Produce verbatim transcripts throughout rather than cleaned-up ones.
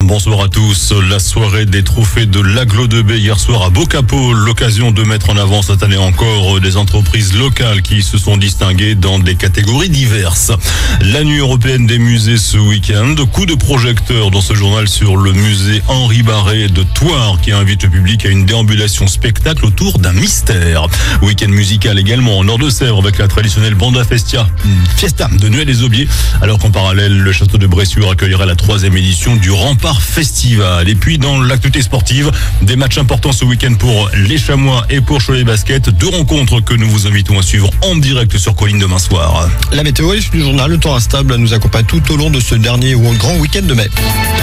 Bonsoir à tous. La soirée des trophées de l'Aglo de Baie hier soir à Bocapo, l'occasion de mettre en avant cette année encore des entreprises locales qui se sont distinguées dans des catégories diverses. La nuit européenne des musées ce week-end, coup de projecteur dans ce journal sur le musée Henri Barré de Thouars qui invite le public à une déambulation spectacle autour d'un mystère. Week-end musical également en Nord-de-Sèvres avec la traditionnelle Banda Festia, Fiesta de Nuit des Aubiers, alors qu'en parallèle, le château de Bressuire accueillera la troisième édition du Rempart Festival. Et puis dans l'actualité sportive, des matchs importants ce week-end pour les Chamois et pour Cholet Basket. Deux rencontres que nous vous invitons à suivre en direct sur Colline demain soir. La météo et du journal, le temps instable nous accompagne tout au long de ce dernier ou grand week-end de mai.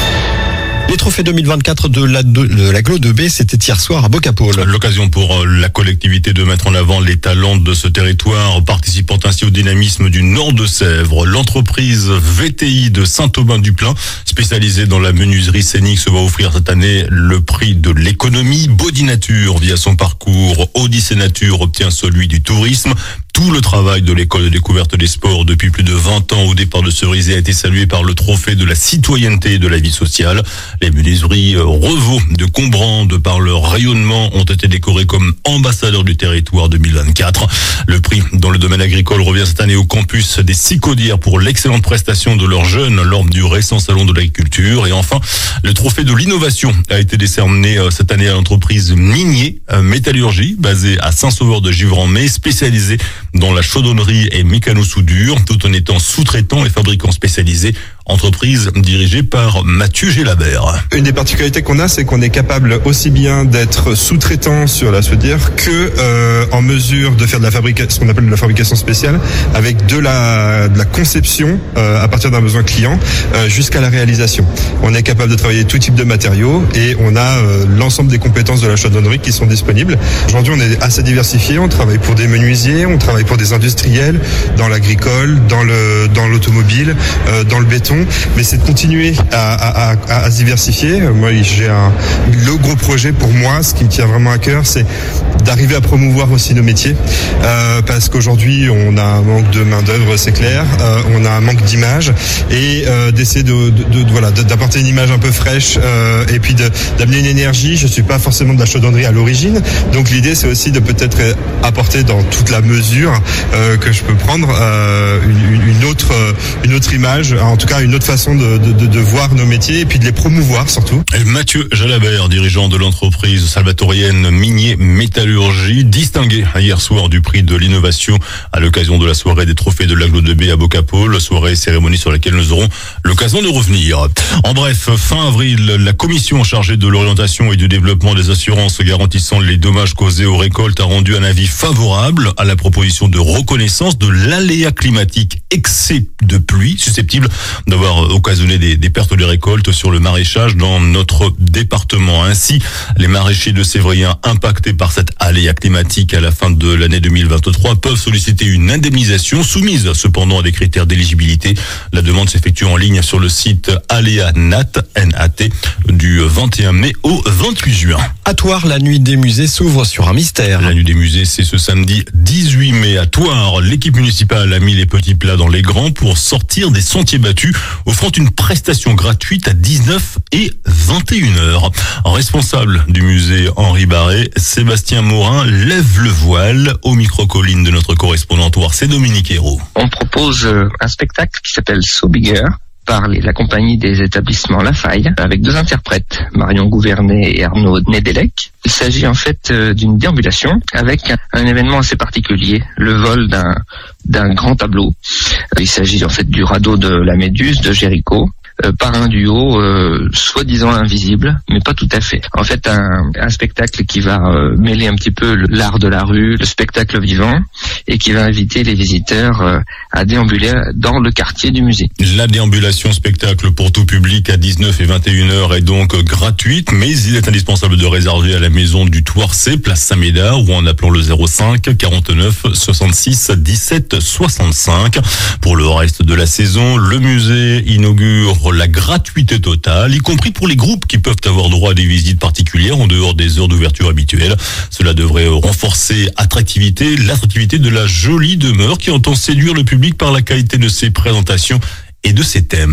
Les trophées deux mille vingt-quatre de la de, de l'Aglo de Baie, c'était hier soir à Bocapo. L'occasion pour la collectivité de mettre en avant les talents de ce territoire, participant ainsi au dynamisme du Nord-de-Sèvres. L'entreprise V T I de Saint-Aubin-du-Plain, spécialisée dans la menuiserie scénique, se va offrir cette année le prix de l'économie. Body Nature, via son parcours Odyssée Nature, obtient celui du tourisme. Tout le travail de l'école de découverte des sports depuis plus de vingt ans au départ de Cerisay a été salué par le trophée de la citoyenneté et de la vie sociale. Les menuiseries Revaux de Combran, de par leur rayonnement, ont été décorées comme ambassadeurs du territoire deux mille vingt-quatre. Le prix dans le domaine agricole revient cette année au campus des Sicaudières pour l'excellente prestation de leurs jeunes lors du récent salon de l'agriculture. Et enfin, le trophée de l'innovation a été décerné cette année à l'entreprise Minier Métallurgie, basée à Saint-Sauveur-de-Givran-May, spécialisée dans la chaudronnerie et mécano-soudure, tout en étant sous-traitant et fabricant spécialisé. Entreprise dirigée par Mathieu Gélabert. Une des particularités qu'on a, c'est qu'on est capable aussi bien d'être sous-traitant sur la soudure que euh, en mesure de faire de la fabrication, ce qu'on appelle de la fabrication spéciale, avec de la, de la conception euh, à partir d'un besoin client euh, jusqu'à la réalisation. On est capable de travailler tout type de matériaux et on a euh, l'ensemble des compétences de la chaudronnerie qui sont disponibles. Aujourd'hui, on est assez diversifié. On travaille pour des menuisiers, on travaille pour des industriels, dans l'agricole, dans le dans l'automobile, euh, dans le béton. Mais c'est de continuer à, à, à, à se diversifier. Moi, j'ai un le gros projet pour moi, ce qui me tient vraiment à cœur, c'est d'arriver à promouvoir aussi nos métiers, euh, parce qu'aujourd'hui, on a un manque de main d'œuvre, c'est clair. Euh, on a un manque d'image et euh, d'essayer de, de, de, de voilà d'apporter une image un peu fraîche euh, et puis de, d'amener une énergie. Je suis pas forcément de la chaudronnerie à l'origine, donc l'idée c'est aussi de peut-être apporter dans toute la mesure euh, que je peux prendre euh, une, une autre une autre image, en tout cas une autre façon de, de, de, de voir nos métiers et puis de les promouvoir surtout. Et Mathieu Jalabert, dirigeant de l'entreprise salvatorienne Minier Métallurgie, distingué hier soir du prix de l'innovation à l'occasion de la soirée des trophées de l'Aglo de Baie à Bocapo, la soirée cérémonie sur laquelle nous aurons l'occasion de revenir. En bref, fin avril, la commission chargée de l'orientation et du développement des assurances garantissant les dommages causés aux récoltes a rendu un avis favorable à la proposition de reconnaissance de l'aléa climatique excès de pluie susceptible d'avoir occasionné des, des pertes de récoltes sur le maraîchage dans notre département. Ainsi, les maraîchers de Sévrien impactés par cette aléa climatique à la fin de l'année deux mille vingt-trois peuvent solliciter une indemnisation soumise cependant à des critères d'éligibilité. La demande s'effectue en ligne sur le site Aléa Nat, N A T, du vingt et un mai au vingt-huit juin. À Thouars, la nuit des musées s'ouvre sur un mystère. La nuit des musées, c'est ce samedi dix-huit mai à Thouars. L'équipe municipale a mis les petits plats dans les grands pour sortir des sentiers battus, offrant une prestation gratuite à dix-neuf et vingt et une heures. Responsable du musée Henri Barré, Sébastien Morin lève le voile au micro-colline de notre correspondant Thouars, c'est Dominique Hérault. On propose un spectacle qui s'appelle So Bigger par les, la compagnie des établissements La Faille avec deux interprètes, Marion Gouvernet et Arnaud Nedelec. Il s'agit en fait euh, d'une déambulation avec un, un événement assez particulier, le vol d'un d'un grand tableau. Il s'agit en fait du radeau de la Méduse de Jéricho, euh, par un duo euh, soi-disant invisible, mais pas tout à fait. En fait, un, un spectacle qui va euh, mêler un petit peu l'art de la rue, le spectacle vivant, et qui va inviter les visiteurs euh, à déambuler dans le quartier du musée. La déambulation spectacle pour tout public à dix-neuf et vingt et une heures est donc gratuite, mais il est indispensable de réserver à la maison du Thouarsais, place Saint-Médard, ou en appelant le zéro cinq quarante-neuf soixante-six dix-sept soixante-cinq. Pour le reste de la saison, le musée inaugure la gratuité totale, y compris pour les groupes qui peuvent avoir droit à des visites particulières en dehors des heures d'ouverture habituelles. Cela devrait renforcer attractivité, l'attractivité de la jolie demeure qui entend séduire le public par la qualité de ses présentations et de ses thèmes.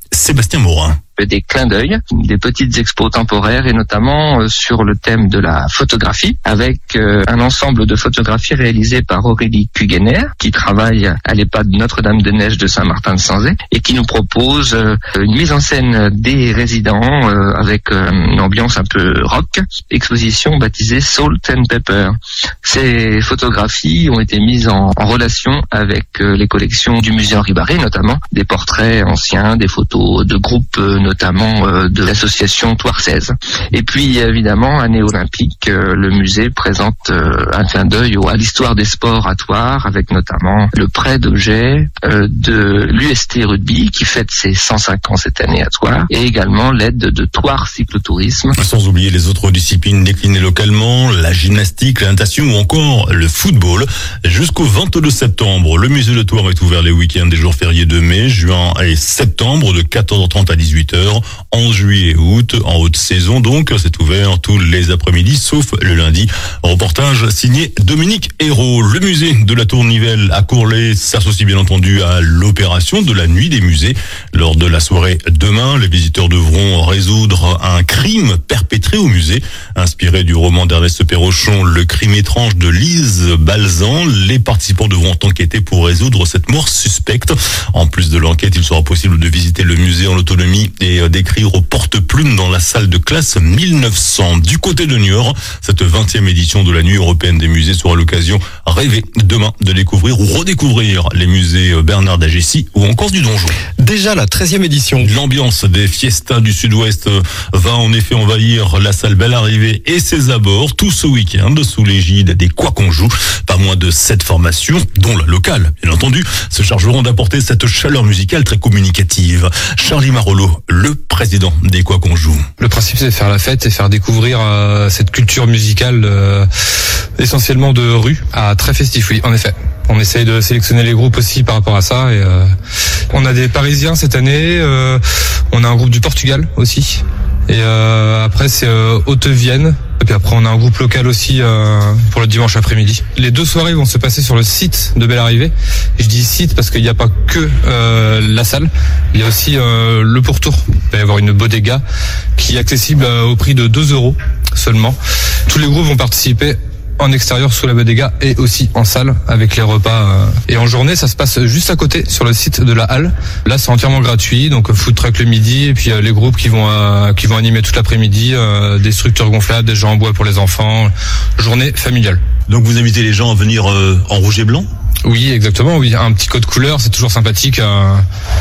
Sébastien Morin. Des clins d'œil, des petites expos temporaires et notamment euh, sur le thème de la photographie avec euh, un ensemble de photographies réalisées par Aurélie Kugener qui travaille à l'EHPAD Notre-Dame-de-Neige de Saint-Martin-de-Sanzay et qui nous propose euh, une mise en scène des résidents euh, avec euh, une ambiance un peu rock, exposition baptisée Salt and Pepper. Ces photographies ont été mises en, en relation avec euh, les collections du musée Henri Barré, notamment des portraits anciens, des photos de groupes euh, notamment euh, de l'association Toirsaise. Et puis évidemment, année olympique, euh, le musée présente euh, un clin d'œil à l'histoire des sports à Thouars, avec notamment le prêt d'objets euh, de l'U S T Rugby qui fête ses cent cinq ans cette année à Thouars, et également l'aide de Thouars Cyclotourisme. Sans oublier les autres disciplines déclinées localement, la gymnastique, la natation ou encore le football. Jusqu'au vingt-deux septembre, le musée de Thouars est ouvert les week-ends des jours fériés de mai, juin et septembre de quatorze heures trente à dix-huit heures. En juillet et août, en haute saison donc, c'est ouvert tous les après-midi sauf le lundi. Reportage signé Dominique Hérault. Le musée de la Tournivelle à Courlay s'associe bien entendu à l'opération de la nuit des musées. Lors de la soirée demain, les visiteurs devront résoudre un crime perpétré au musée. Inspiré du roman d'Ernest Perrochon, Le crime étrange de Lise Balzan, les participants devront enquêter pour résoudre cette mort suspecte. En plus de l'enquête, il sera possible de visiter le musée en autonomie et d'écrire au porte-plume dans la salle de classe mille neuf cents. Du côté de Niort, cette vingtième édition de la Nuit européenne des musées sera l'occasion rêvée demain de découvrir ou redécouvrir les musées Bernard d'Agessi ou encore du Donjon. Déjà la treizième édition. L'ambiance des fiestas du Sud-Ouest va en effet envahir la salle Belle Arrivée et ses abords tout ce week-end sous l'égide des Quoi qu'on joue. Pas moins de sept formations, dont la locale, bien entendu, se chargeront d'apporter cette chaleur musicale très communicative. Charlie Marolo, le président des Quoi qu'on joue. Le principe, c'est de faire la fête et faire découvrir euh, cette culture musicale euh, essentiellement de rue à très festif, oui, en effet. On essaye de sélectionner les groupes aussi par rapport à ça. Et, euh, on a des Parisiens cette année, euh, on a un groupe du Portugal aussi. Et euh, après, c'est euh, Haute-Vienne. Et puis après, on a un groupe local aussi euh, pour le dimanche après-midi. Les deux soirées vont se passer sur le site de Belle Arrivée. Et je dis site parce qu'il n'y a pas que euh, la salle. Il y a aussi euh, le pourtour. Il va y avoir une bodega qui est accessible euh, au prix de deux euros seulement. Tous les groupes vont participer en extérieur sous la bodega et aussi en salle avec les repas. Et en journée, ça se passe juste à côté sur le site de la halle. Là, c'est entièrement gratuit, donc food truck le midi et puis les groupes qui vont euh, qui vont animer toute l'après-midi, euh, des structures gonflables, des gens en bois pour les enfants. Journée familiale. Donc vous invitez les gens à venir euh, en rouge et blanc ? Oui, exactement, oui. Un petit code couleur, c'est toujours sympathique. Euh,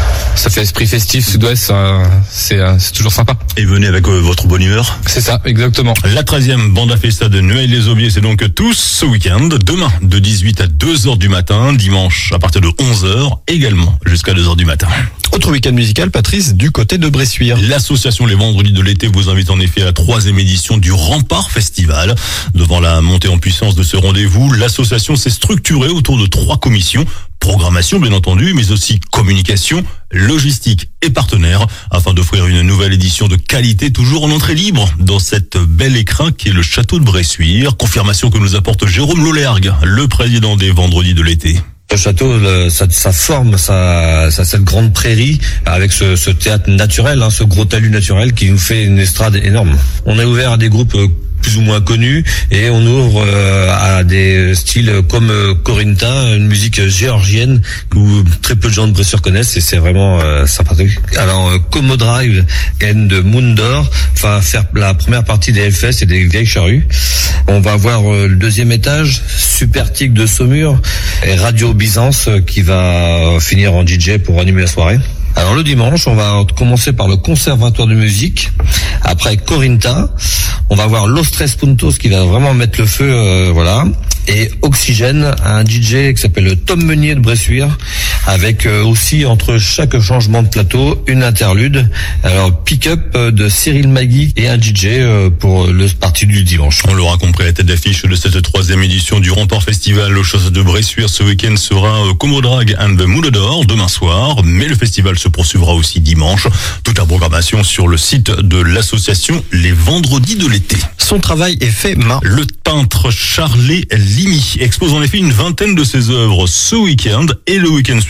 ça fait esprit festif, Sud-Ouest, euh, c'est, euh, c'est toujours sympa. Et venez avec euh, votre bonne humeur. C'est ça, exactement. La treizième Banda Festa de Noël-les-Aubiers, c'est donc tous ce week-end. Demain, de dix-huit à deux heures du matin. Dimanche, à partir de onze heures, également jusqu'à deux heures du matin. Autre week-end musical, Patrice, du côté de Bressuire. L'association Les Vendredis de l'été vous invite en effet à la troisième édition du Rempart Festival. Devant la montée en puissance de ce rendez-vous, l'association s'est structurée autour de trois commissions. Programmation bien entendu, mais aussi communication, logistique et partenaires, afin d'offrir une nouvelle édition de qualité toujours en entrée libre dans cette belle écrin qui est le château de Bressuire. Confirmation que nous apporte Jérôme Lolergue, le président des Vendredis de l'été. Le château, le, sa, sa forme, sa, sa, cette grande prairie, avec ce, ce théâtre naturel, hein, ce gros talus naturel qui nous fait une estrade énorme. On est ouvert à des groupes euh, plus ou moins connus et on ouvre euh, à des styles comme euh, Corinta, une musique géorgienne que très peu de gens de Bressuire connaissent et c'est vraiment euh, sympathique. Alors euh, Como Drive and Moondor va faire la première partie des Hellfest et des Vieilles Charrues. On va avoir euh, le deuxième étage, Supertic de Saumur et Radio Byzance euh, qui va euh, finir en D J pour animer la soirée. Alors le dimanche, on va commencer par le Conservatoire de musique. Après Corinta, on va voir Los Tres Puntos qui va vraiment mettre le feu, euh, voilà. Et Oxygène, un D J qui s'appelle Tom Meunier de Bressuire, avec euh, aussi entre chaque changement de plateau une interlude. Alors pick-up de Cyril Magui et un D J euh, pour le parti du dimanche. On l'aura compris, la tête d'affiche de cette troisième édition du Rempart Festival au Château de Bressuire ce week-end sera euh, Como Drag and the Moulodor demain soir, mais le festival se poursuivra aussi dimanche. Toute la programmation sur le site de l'association Les Vendredis de l'été. Son travail est fait main. Le peintre Charlet Limy expose en effet une vingtaine de ses œuvres ce week-end et le week-end suivant.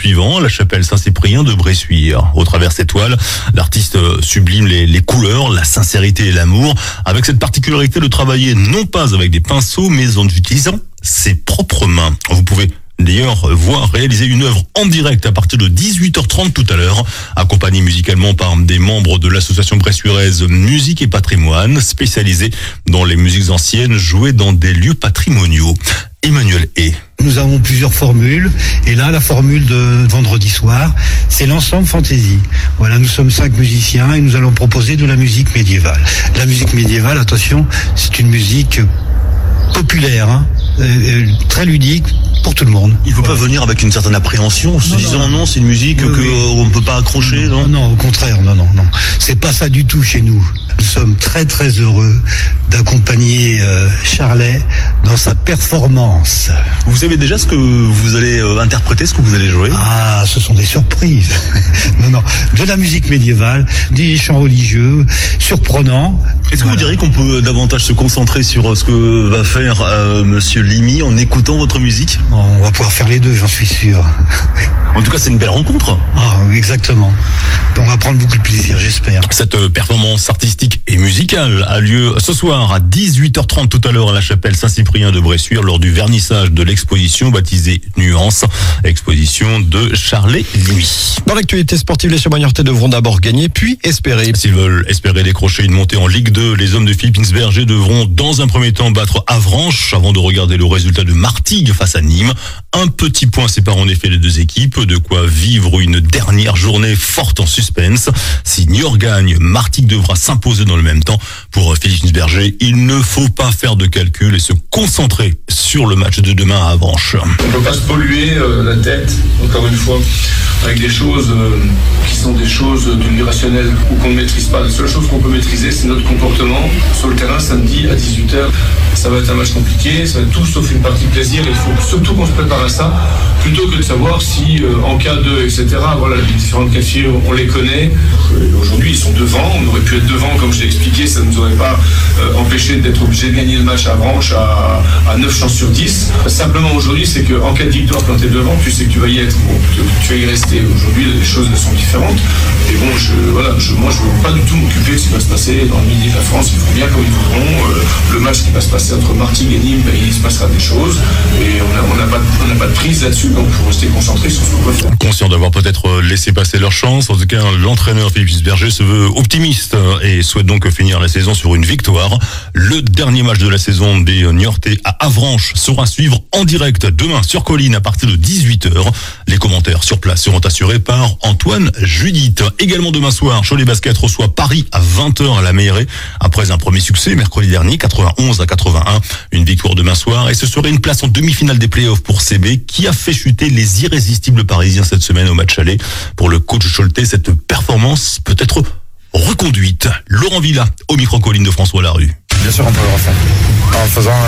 suivant, la chapelle Saint-Cyprien de Bressuire. Au travers de cette toile, l'artiste sublime les, les couleurs, la sincérité et l'amour, avec cette particularité de travailler non pas avec des pinceaux, mais en utilisant ses propres mains. Vous pouvez d'ailleurs voir réaliser une œuvre en direct à partir de dix-huit heures trente tout à l'heure, accompagné musicalement par des membres de l'association bressuiraise Musique et Patrimoine, spécialisée dans les musiques anciennes jouées dans des lieux patrimoniaux. Emmanuel Hay. Nous avons plusieurs formules, et là, la formule de vendredi soir, c'est l'ensemble fantaisie. Voilà, nous sommes cinq musiciens et nous allons proposer de la musique médiévale. La musique médiévale, attention, c'est une musique populaire, hein, euh, très ludique pour tout le monde. Il ne faut voilà. pas venir avec une certaine appréhension, en se non, disant non, non c'est une musique oui, qu'on oui. ne peut pas accrocher, non, non, non, au contraire, non, non, non. C'est pas ça du tout chez nous. Nous sommes très très heureux d'accompagner euh, Charlet dans sa performance. Vous savez déjà ce que vous allez euh, interpréter, ce que vous allez jouer? Ah, ce sont des surprises. non, non, de la musique médiévale, des chants religieux, surprenants. Est-ce que voilà. vous diriez qu'on peut davantage se concentrer sur ce que va faire euh, Monsieur Limy en écoutant votre musique? On va pouvoir faire les deux, j'en suis sûr. En tout cas, c'est une belle rencontre. Ah, exactement. On va prendre beaucoup de plaisir, j'espère. Cette performance artistique et musicale a lieu ce soir à dix-huit heures trente tout à l'heure à la chapelle Saint-Cyprien de Bressuire lors du vernissage de l'exposition baptisée Nuance, exposition de Charlet Limy. Dans l'actualité sportive, les Chamonix-Niortais devront d'abord gagner puis espérer. S'ils veulent espérer décrocher une montée en Ligue deux, les hommes de Philippe Insberger devront dans un premier temps battre Avranches avant de regarder le résultat de Martigues face à Nîmes. Un petit point sépare en effet les deux équipes, de quoi vivre une dernière journée forte en suspense. Si Niort gagne, Martigues devra s'imposer dans le même temps. Pour Philippe Insberger, il ne faut pas faire de calcul et se concentrer sur le match de demain à Avranches. On ne peut pas se polluer euh, la tête, encore une fois, avec des choses euh, qui sont des choses de l'irrationnel ou qu'on ne maîtrise pas. La seule chose qu'on peut maîtriser, c'est notre comportement. Sur le terrain, samedi à dix-huit heures, ça va être un match compliqué, ça va être tout sauf une partie de plaisir. Il faut surtout qu'on se prépare à ça, plutôt que de savoir si euh, en cas de, et cetera. Voilà, les différentes cas de figure, on les connaît. Euh, aujourd'hui, ils sont devant. On aurait pu être devant, comme je l'ai expliqué, ça ne nous aurait pas euh, empêché d'être obligé de gagner le match à Avranches à, à neuf chances sur dix. Simplement aujourd'hui, c'est qu'en cas de victoire, quand tu es devant, tu sais que tu vas y être. Bon, tu, tu vas y rester. Aujourd'hui, les choses sont différentes. Et bon, je, voilà, je, moi, je ne veux pas du tout m'occuper de ce qui va se passer dans le midi de la France. Ils font bien comme ils voudront. Euh, le match qui va se passer entre Martigues et Nîmes, ben, il se passera des choses. Et on n'a pas, pas de prise là-dessus, donc il faut rester concentré sur ce qu'on peut faire. Conscient d'avoir peut-être laissé passer leur chance, en tout cas, l'entraîneur Philippe Insberger se veut optimiste et souhaite donc finir la saison sur une victoire. Le dernier match de la saison des Niortais à Avranches sera à suivre en direct demain sur Colline à partir de dix-huit heures. Les commentaires sur place seront assurés par Antoine Judith. Également demain soir, Cholet Basket reçoit Paris à vingt heures à la Meilleray. Après un premier succès mercredi dernier, quatre-vingt-onze à quatre-vingt-un. Une victoire demain soir et ce serait une place en demi-finale des playoffs pour C B qui a fait chuter les irrésistibles parisiens cette semaine au match aller. Pour le coach Choletais, cette performance peut être reconduite. Laurent Villa au micro Colline de François Larue. Bien sûr, on peut le refaire. En faisant,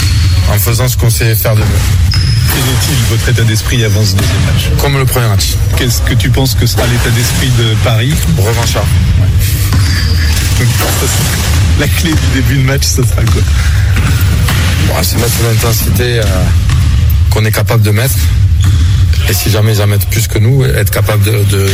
en faisant ce qu'on sait faire de mieux. Quel est-il votre état d'esprit avant ce deuxième match? Comme le premier match. Qu'est-ce que tu penses que sera l'état d'esprit de Paris? Revanchard. Ouais. Donc, la clé du début de match, ce sera quoi? Bon, c'est mettre l'intensité euh, qu'on est capable de mettre. Et si jamais ils en mettent plus que nous, être capable de, de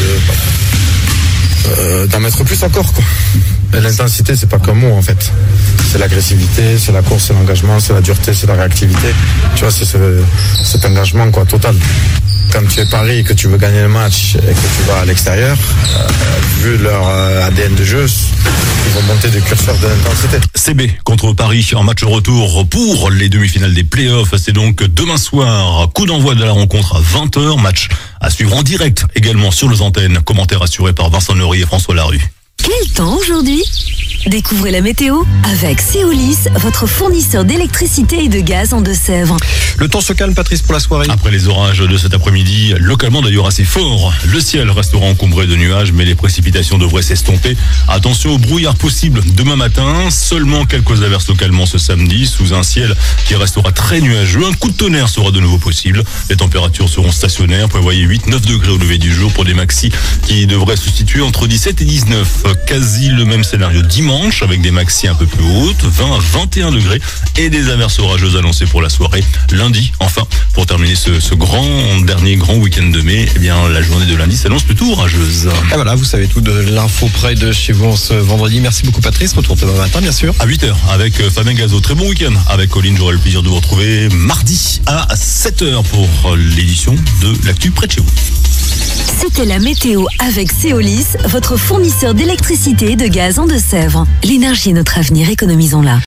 euh, d'en mettre plus encore, quoi. Et l'intensité, c'est pas qu'un mot en fait. C'est l'agressivité, c'est la course, c'est l'engagement, c'est la dureté, c'est la réactivité. Tu vois, c'est ce, cet engagement quoi total. Quand tu es Paris et que tu veux gagner le match et que tu vas à l'extérieur, euh, vu leur euh, A D N de jeu, ils vont monter des curseurs de l'intensité. C B contre Paris en match retour pour les demi-finales des playoffs. C'est donc demain soir, coup d'envoi de la rencontre à vingt heures. Match à suivre en direct également sur les antennes. Commentaire assuré par Vincent Neury et François Larue. Quel temps aujourd'hui? Découvrez la météo avec Céolis, votre fournisseur d'électricité et de gaz en Deux-Sèvres. Le temps se calme, Patrice, pour la soirée. Après les orages de cet après-midi, localement d'ailleurs assez forts, le ciel restera encombré de nuages, mais les précipitations devraient s'estomper. Attention au brouillard possible demain matin, seulement quelques averses localement ce samedi, sous un ciel qui restera très nuageux. Un coup de tonnerre sera de nouveau possible. Les températures seront stationnaires, prévoyez huit neuf degrés au lever du jour pour des maxis qui devraient se situer entre dix-sept et dix-neuf. Quasi le même scénario dimanche dimanche avec des maxi un peu plus hautes, vingt à vingt et un degrés et des averses orageuses annoncées pour la soirée. Lundi, enfin, pour terminer ce, ce grand dernier grand week-end de mai, eh bien la journée de lundi s'annonce plutôt orageuse. Et voilà, vous savez tout de l'info près de chez vous ce vendredi. Merci beaucoup Patrice, retour demain matin bien sûr. À huit heures avec Fabien Gazo. Très bon week-end avec Colline, j'aurai le plaisir de vous retrouver mardi à sept heures pour l'édition de l'actu près de chez vous. C'était la météo avec Céolis, votre fournisseur d'électricité et de gaz en Deux-Sèvres. L'énergie est notre avenir, économisons-la.